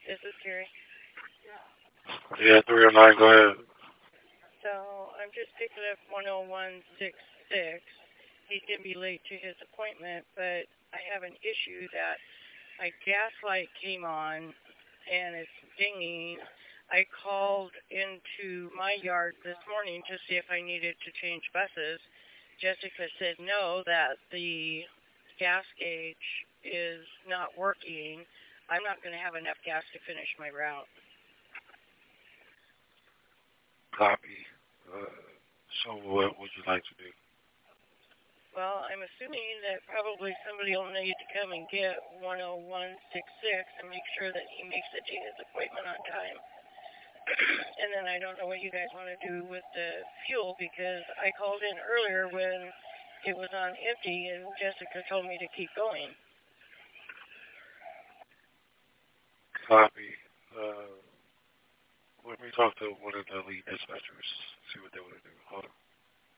This is Carrie. Yeah, 309, go ahead. So I'm just picking up 10166. He's going to be late to his appointment, but I have an issue that my gas light came on and it's dinging. I called into my yard this morning to see if I needed to change buses. Jessica said no, that the gas gauge is not working. I'm not going to have enough gas to finish my route. Copy. So what would you like to do? Well, I'm assuming that probably somebody will need to come and get 10166 and make sure that he makes it to his appointment on time. And then I don't know what you guys want to do with the fuel because I called in earlier when it was on empty and Jessica told me to keep going. Copy. Let me talk to one of the lead dispatchers.